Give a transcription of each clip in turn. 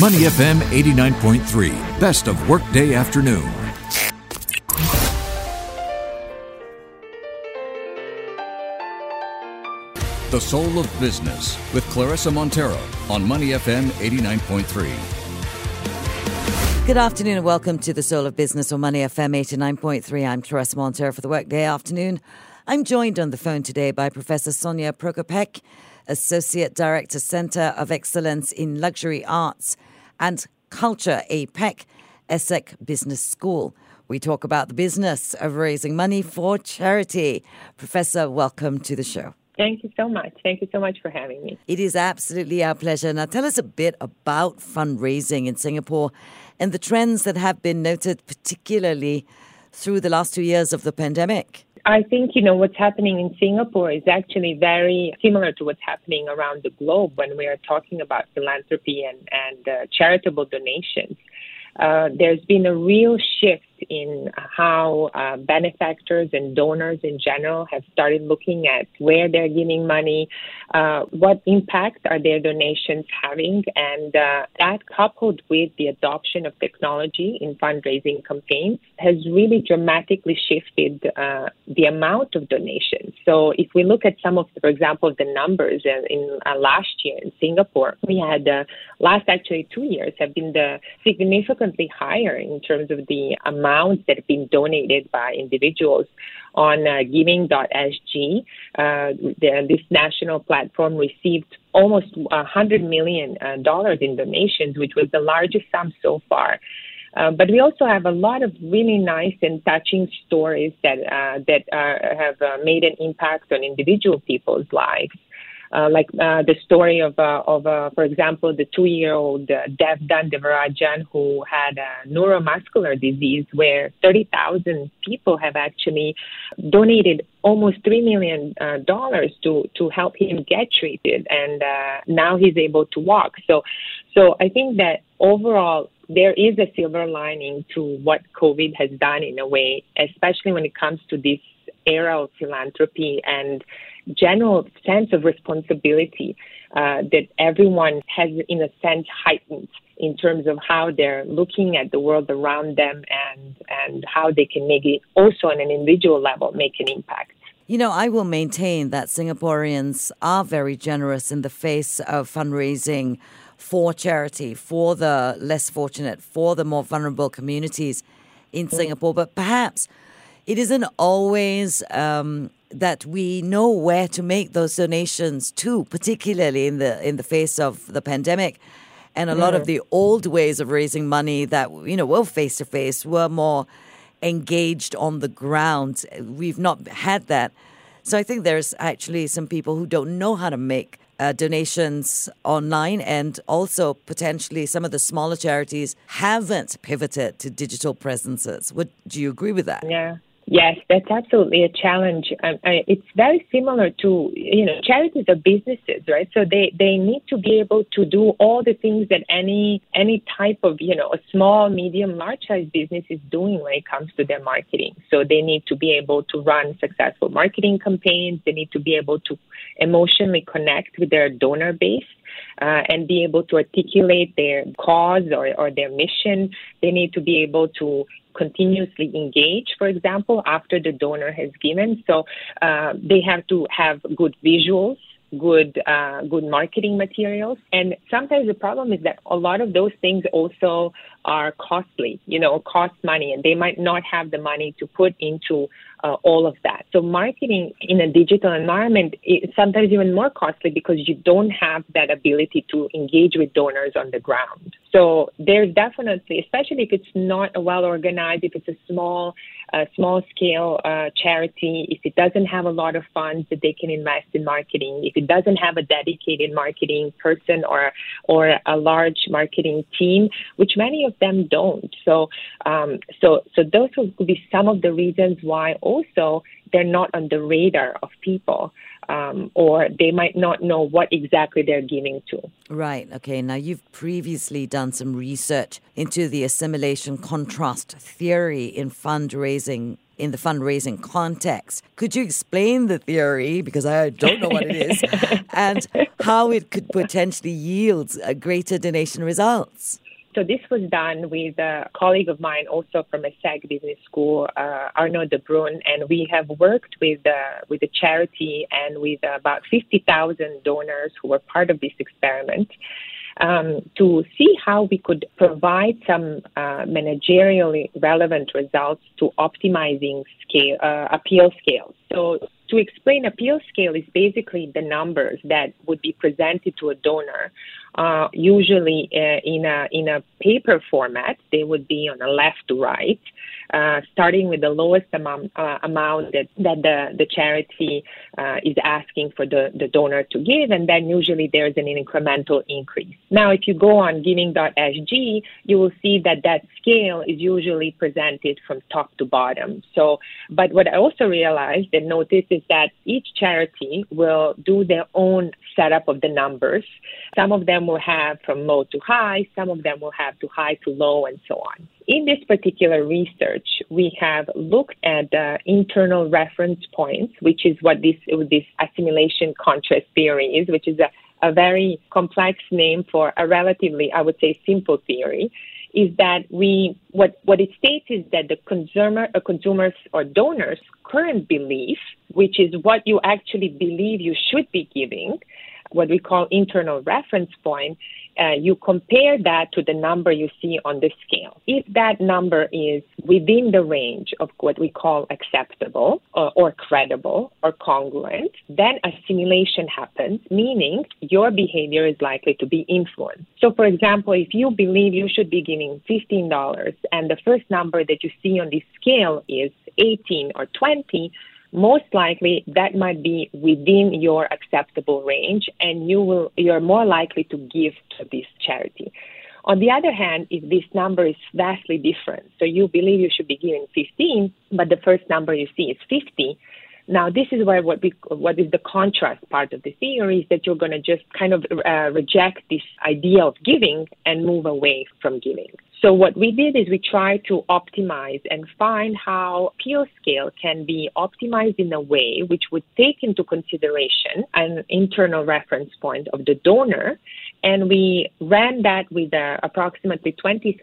Money FM 89.3, best of workday afternoon. The Soul of Business with Clarissa Montero on Money FM 89.3. Good afternoon and welcome to The Soul of Business on Money FM 89.3. I'm Clarissa Montero for the Workday Afternoon. I'm joined on the phone today by Professor Sonia Prokopec, Associate Director, Centre of Excellence in Luxury Arts and Culture, APEC, ESSEC Business School. We talk about the business of raising money for charity. Professor, welcome to the show. Thank you so much. Thank you so much for having me. It is absolutely our pleasure. Now, tell us a bit about fundraising in Singapore and the trends that have been noted, particularly through the last 2 years of the pandemic. I think, what's happening in Singapore is actually very similar to what's happening around the globe when we are talking about philanthropy and charitable donations. There's been a real shift in how benefactors and donors in general have started looking at where they're giving money, what impact are their donations having, and that coupled with the adoption of technology in fundraising campaigns has really dramatically shifted the amount of donations. So if we look at some of, for example, the numbers in last year in Singapore, we had last 2 years have been significantly higher in terms of the amounts that have been donated by individuals on giving.sg. This national platform received almost $100 million in donations, which was the largest sum so far. But we also have a lot of really nice and touching stories that have made an impact on individual people's lives. Like the story of, for example, the 2-year-old Devdan Devarajan who had a neuromuscular disease where 30,000 people have actually donated almost $3 million to help him get treated. And now he's able to walk. So I think that overall, there is a silver lining to what COVID has done in a way, especially when it comes to this era of philanthropy and general sense of responsibility that everyone has, in a sense, heightened in terms of how they're looking at the world around them and how they can make it also on an individual level make an impact. I will maintain that Singaporeans are very generous in the face of fundraising for charity, for the less fortunate, for the more vulnerable communities in Singapore. But perhaps it isn't always that we know where to make those donations to, particularly in the face of the pandemic. And a lot of the old ways of raising money that, were face-to-face, were more engaged on the ground. We've not had that. So I think there's actually some people who don't know how to make donations online, and also potentially some of the smaller charities haven't pivoted to digital presences. Do you agree with that? Yeah. Yes, that's absolutely a challenge. It's very similar to, charities are businesses, right? So they need to be able to do all the things that any type of, a small, medium, large-size business is doing when it comes to their marketing. So they need to be able to run successful marketing campaigns. They need to be able to emotionally connect with their donor base. And be able to articulate their cause or their mission. They need to be able to continuously engage, for example, after the donor has given. So they have to have good visuals, good marketing materials. And sometimes the problem is that a lot of those things also are costly, cost money, and they might not have the money to put into all of that. So marketing in a digital environment is sometimes even more costly because you don't have that ability to engage with donors on the ground. So there's definitely, especially if it's not a well-organized, if it's a small-scale charity, if it doesn't have a lot of funds that they can invest in marketing, if it doesn't have a dedicated marketing person or a large marketing team, which many of them don't. So those will be some of the reasons why also they're not on the radar of people. Or they might not know what exactly they're giving to. Right. Okay. Now, you've previously done some research into the assimilation contrast theory in fundraising in the fundraising context. Could you explain the theory, because I don't know what it is, and how it could potentially yield greater donation results? So this was done with a colleague of mine, also from a SAG Business School, Arnaud de Brun, and we have worked with the charity and with about 50,000 donors who were part of this experiment to see how we could provide some managerially relevant results to optimizing appeal scales. So to explain, appeal scale is basically the numbers that would be presented to a donor. Usually in a paper format, they would be on a left to right, starting with the lowest amount that the charity is asking for the donor to give, and then usually there's an incremental increase. Now, if you go on giving.sg, you will see that scale is usually presented from top to bottom. So, but what I also realized and noticed is that each charity will do their own setup of the numbers. Some of them will have from low to high, some of them will have to high to low, and so on. In this particular research, we have looked at internal reference points, which is what this assimilation contrast theory is, which is a very complex name for a relatively, I would say, simple theory. Is that what it states is that the consumers or donors' current belief, which is what you actually believe you should be giving, what we call internal reference point, you compare that to the number you see on the scale. If that number is within the range of what we call acceptable or credible or congruent, then assimilation happens, meaning your behavior is likely to be influenced. So, for example, if you believe you should be giving $15 and the first number that you see on this scale is 18 or 20, most likely that might be within your acceptable range, and you're more likely to give to this charity. On the other hand, if this number is vastly different, so you believe you should be giving 15, but the first number you see is 50, now this is where what is the contrast part of the theory is that you're going to just kind of reject this idea of giving and move away from giving. So what we did is we tried to optimize and find how appeal scale can be optimized in a way which would take into consideration an internal reference point of the donor. And we ran that with approximately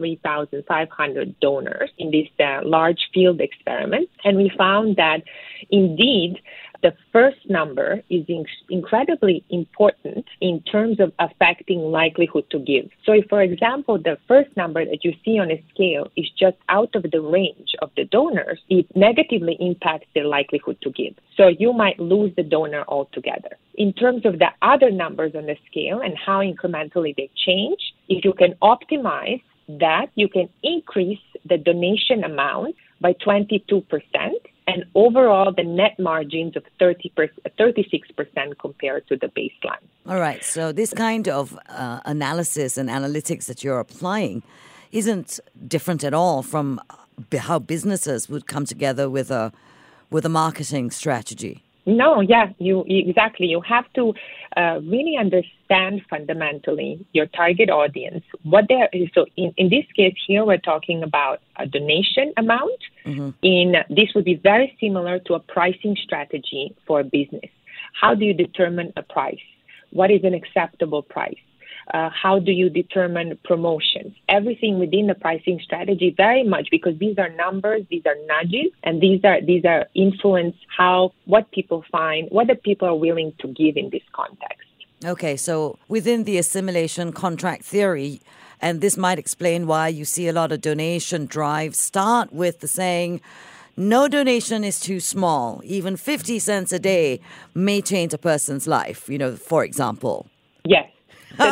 23,500 donors in this large field experiment. And we found that indeed the first number is incredibly important in terms of affecting likelihood to give. So if, for example, the first number that you see on a scale is just out of the range of the donors, it negatively impacts their likelihood to give. So you might lose the donor altogether. In terms of the other numbers on the scale and how incrementally they change, if you can optimize that, you can increase the donation amount by 22%. And overall, the net margins of 36% compared to the baseline. All right. So this kind of analysis and analytics that you're applying isn't different at all from how businesses would come together with a marketing strategy. No, yeah, exactly. You have to really understand fundamentally your target audience, what there is. So in this case here, we're talking about a donation amount. Mm-hmm. This would be very similar to a pricing strategy for a business. How do you determine a price? What is an acceptable price? How do you determine promotions? Everything within the pricing strategy, very much, because these are numbers, these are nudges, and these are influence what people find, what the people are willing to give in this context. Okay, so within the assimilation contract theory, and this might explain why you see a lot of donation drives start with the saying, no donation is too small. Even 50 cents a day may change a person's life, for example. Yes. So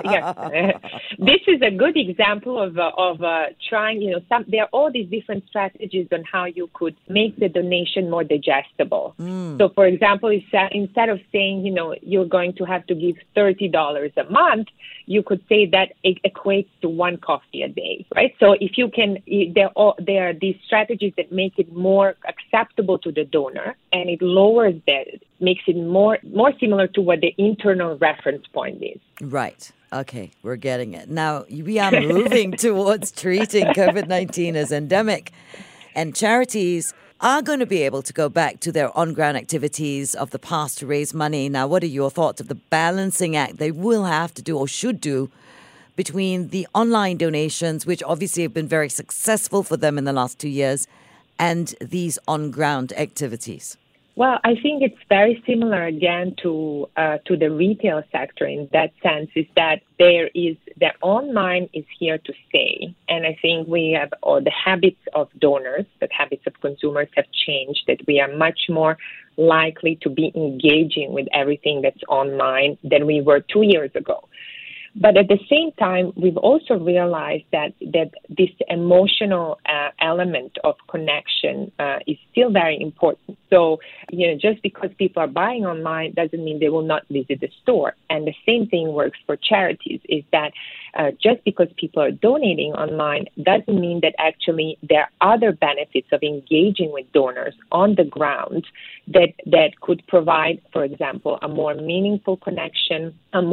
this is a good example of trying. There are all these different strategies on how you could make the donation more digestible. So, for example, instead of saying you're going to have to give $30 a month, you could say that it equates to one coffee a day, right? So if you can, there are these strategies that make it more acceptable to the donor, and it makes it more similar to what the internal reference point is. Right. Okay, we're getting it. Now, we are moving towards treating COVID-19 as endemic, and charities are going to be able to go back to their on-ground activities of the past to raise money. Now, what are your thoughts of the balancing act they will have to do or should do between the online donations, which obviously have been very successful for them in the last 2 years, and these on-ground activities? Well, I think it's very similar again to the retail sector in that sense, is that the online is here to stay. And I think we have the habits of donors, the habits of consumers have changed, that we are much more likely to be engaging with everything that's online than we were 2 years ago. But at the same time, we've also realized that this emotional element of connection is still very important. So, just because people are buying online doesn't mean they will not visit the store. And the same thing works for charities, is that just because people are donating online doesn't mean that actually there are other benefits of engaging with donors on the ground that could provide, for example, a more meaningful connection,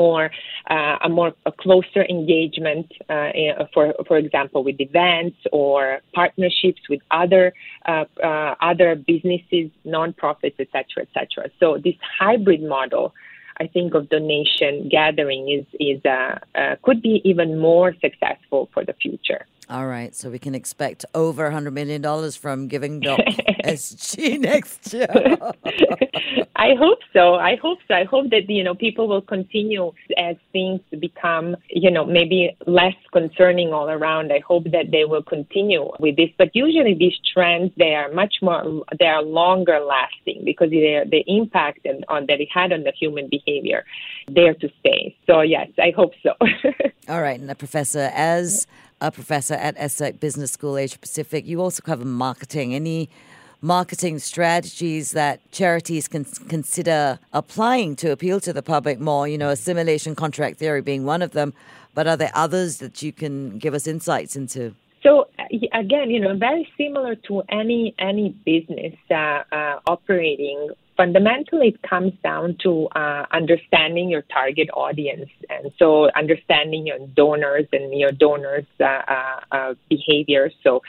a closer engagement, for example, with events or partnerships with other businesses, nonprofits, etc., etc. So this hybrid model, I think, of donation gathering could be even more successful for the future. All right, so we can expect over $100 million from Giving.SG next year. I hope so. I hope that, people will continue as things become, maybe less concerning all around. I hope that they will continue with this. But usually these trends, they are longer lasting because the impact that it had on the human behavior, there to stay. So yes, I hope so. All right, and as a professor at ESSEC Business School, Asia Pacific, you also cover marketing. Any marketing strategies that charities can consider applying to appeal to the public more? Assimilation contract theory being one of them, but are there others that you can give us insights into? So again, very similar to any business operating. Fundamentally, it comes down to understanding your target audience, and so understanding your donors and your donors' behavior. So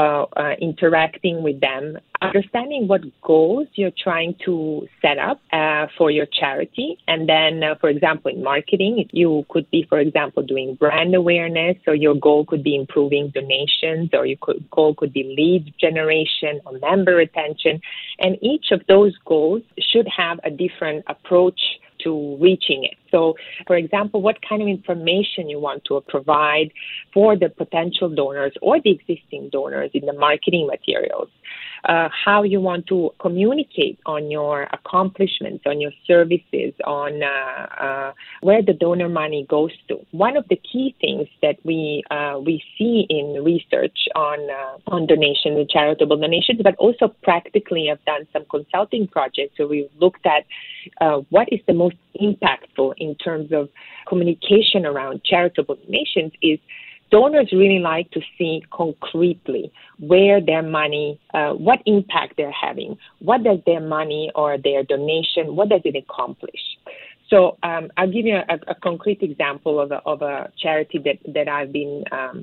interacting with them, understanding what goals you're trying to set up for your charity, and then, for example, in marketing, you could be, for example, doing brand awareness, or your goal could be improving donations, or your goal could be lead generation or member retention, and each of those goals should have a different approach to reaching it. So, for example, what kind of information you want to provide for the potential donors or the existing donors in the marketing materials, how you want to communicate on your accomplishments, on your services, on where the donor money goes to. One of the key things that we see in research on donations and charitable donations, but also practically I've done some consulting projects where we've looked at what is the most impactful in terms of communication around charitable donations is donors really like to see concretely where their money, what impact they're having, what does their money or their donation, what does it accomplish? So I'll give you a concrete example of a charity that I've been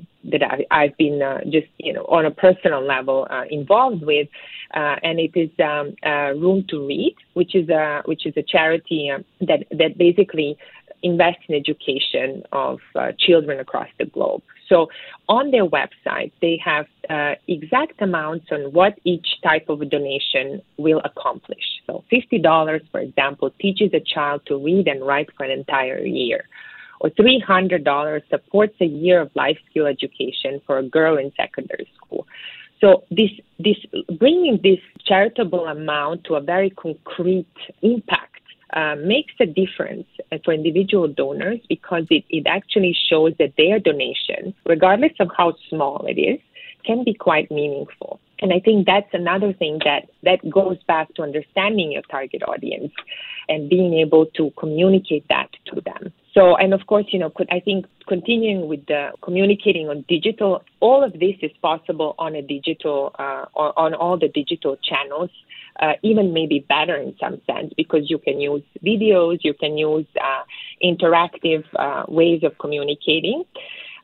just on a personal level involved with, and it is Room to Read, which is a charity that basically invests in education of children across the globe. So on their website, they have exact amounts on what each type of a donation will accomplish. So $50, for example, teaches a child to read and write for an entire year. Or $300 supports a year of life skill education for a girl in secondary school. So this bringing this charitable amount to a very concrete impact makes a difference for individual donors because it actually shows that their donation, regardless of how small it is, can be quite meaningful. And I think that's another thing that goes back to understanding your target audience and being able to communicate that to them. So, and of course, I think continuing with the communicating on digital, all of this is possible on a digital, on all the digital channels, even maybe better in some sense because you can use videos, you can use interactive ways of communicating.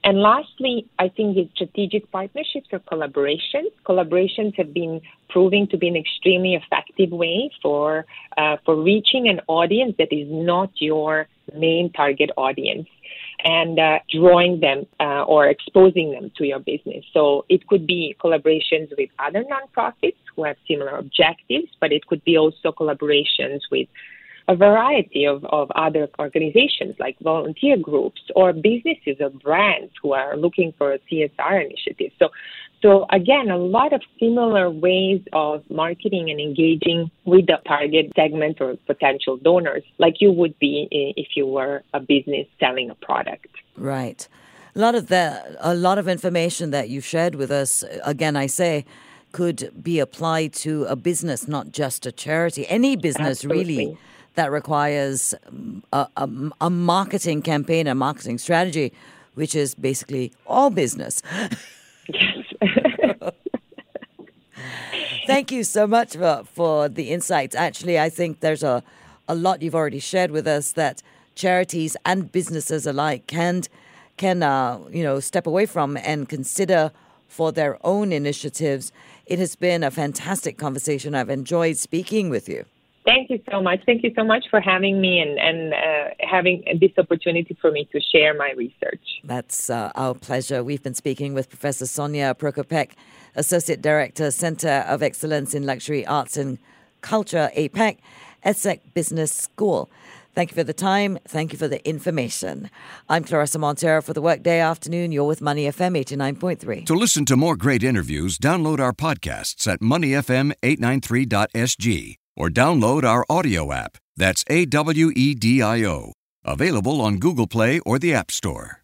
And lastly, I think it's strategic partnerships or collaborations. Collaborations have been proving to be an extremely effective way for reaching an audience that is not your main target audience, and drawing them or exposing them to your business. So it could be collaborations with other nonprofits who have similar objectives, but it could be also collaborations with a variety of other organizations like volunteer groups or businesses or brands who are looking for a CSR initiative. So again, a lot of similar ways of marketing and engaging with the target segment or potential donors, like you would be if you were a business selling a product. Right. A lot of information that you shared with us, again, I say, could be applied to a business, not just a charity. Any business, Absolutely. really, that requires a marketing campaign, a marketing strategy, which is basically all business. Yes. Thank you so much for the insights. Actually, I think there's a lot you've already shared with us that charities and businesses alike can step away from and consider for their own initiatives. It has been a fantastic conversation. I've enjoyed speaking with you. Thank you so much. Thank you so much for having me and having this opportunity for me to share my research. That's our pleasure. We've been speaking with Professor Sonia Prokopec, Associate Director, Center of Excellence in Luxury Arts and Culture, APAC, ESSEC Business School. Thank you for the time. Thank you for the information. I'm Clarissa Montero for the Workday Afternoon. You're with Money FM 89.3. To listen to more great interviews, download our podcasts at moneyfm893.sg or download our audio app. That's AWEDIO. Available on Google Play or the App Store.